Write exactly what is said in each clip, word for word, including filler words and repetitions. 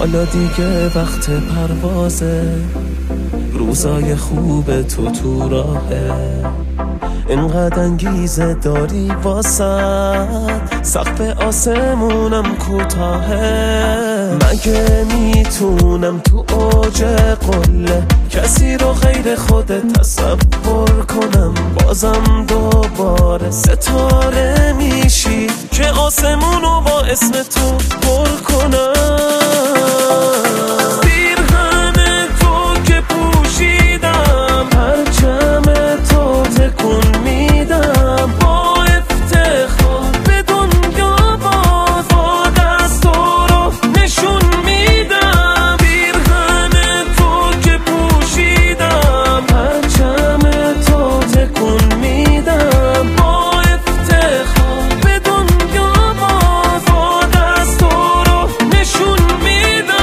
حالا دیگه وقت پروازه، روزای خوب تو تو راهه، اینقدر انگیزه داری واسد، سقف آسمونم کوتاهه. مگه میتونم تو اوج قله کسی رو غیر خودت تصور کنم؟ بازم دوباره ستاره میشی که آسمونو با اسم تو پر کنم. پیرهن تو که پوشیدم، پرچم تو تکون میدم، با افتخار به دنیا باز با دست تو رو نشون میدم. پیرهن تو که پوشیدم، پرچم تو تکون میدم، با افتخار به دنیا باز با دست تو رو نشون میدم.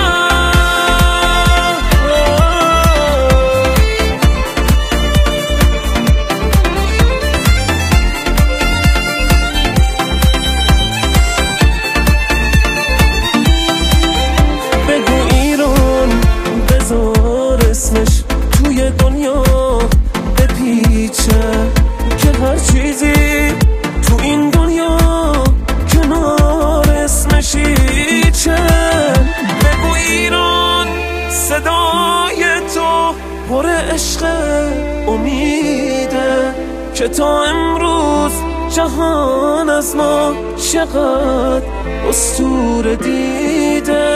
بگو ایران، بذار اسمش توی دنیا بپیچه، که هر چیزی تو این دنیا کنار اسمش هیچه. بگو ایران، صدای تو پر عشق امیده، که تا امروز جهان از ما چقدر اسطوره دیده.